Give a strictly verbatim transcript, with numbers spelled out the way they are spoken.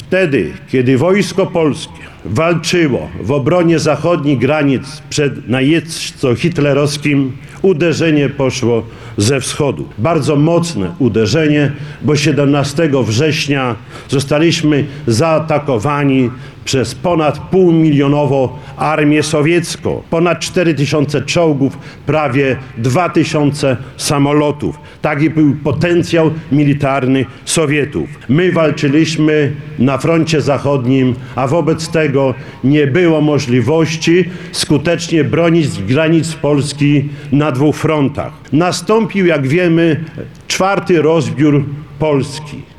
Wtedy, kiedy Wojsko Polskie walczyło w obronie zachodnich granic przed najeźdźcą hitlerowskim, uderzenie poszło ze wschodu. Bardzo mocne uderzenie, bo siedemnastego września zostaliśmy zaatakowani przez ponad półmilionową armię sowiecką. Ponad cztery tysiące czołgów, prawie dwa tysiące samolotów. Taki był potencjał militarny Sowietów. My walczyliśmy na froncie zachodnim, a wobec tego nie było możliwości skutecznie bronić granic Polski na dwóch frontach. Nastąpił, jak wiemy, czwarty rozbiór Polski.